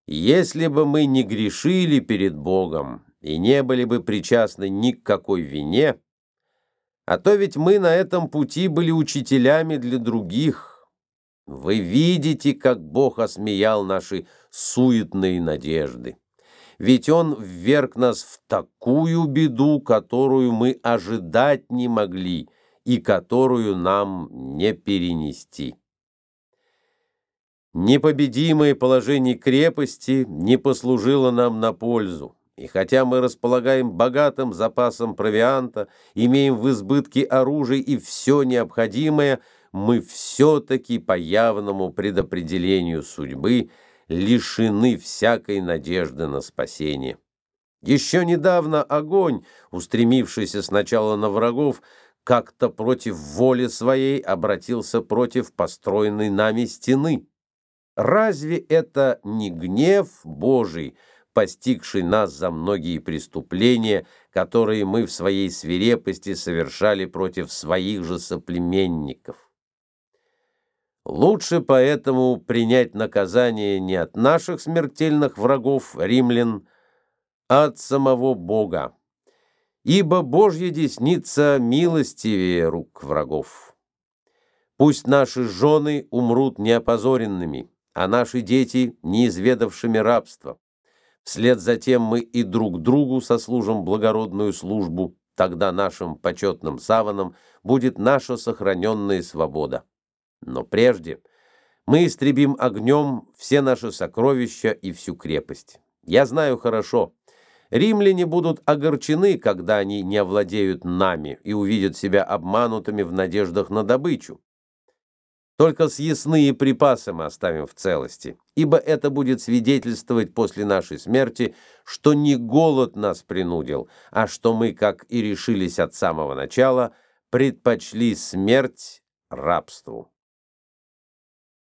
Если бы мы не грешили перед Богом и не были бы причастны ни к какой вине, а то ведь мы на этом пути были учителями для других. Вы видите, как Бог осмеял наши суетные надежды. Ведь Он вверг нас в такую беду, которую мы ожидать не могли и которую нам не перенести. Непобедимое положение крепости не послужило нам на пользу, и хотя мы располагаем богатым запасом провианта, имеем в избытке оружия и все необходимое, мы все-таки по явному предопределению судьбы лишены всякой надежды на спасение. Еще недавно огонь, устремившийся сначала на врагов, как-то против воли своей обратился против построенной нами стены. Разве это не гнев Божий, постигший нас за многие преступления, которые мы в своей свирепости совершали против своих же соплеменников? Лучше поэтому принять наказание не от наших смертельных врагов, римлян, а от самого Бога, ибо Божья десница милостивее рук врагов. Пусть наши жены умрут неопозоренными, а наши дети не изведавшими рабства. Вслед за тем мы и друг другу сослужим благородную службу, тогда нашим почетным саваном будет наша сохраненная свобода. Но прежде мы истребим огнем все наши сокровища и всю крепость. Я знаю хорошо, римляне будут огорчены, когда они не овладеют нами и увидят себя обманутыми в надеждах на добычу. Только съестные припасы мы оставим в целости, ибо это будет свидетельствовать после нашей смерти, что не голод нас принудил, а что мы, как и решились от самого начала, предпочли смерть рабству.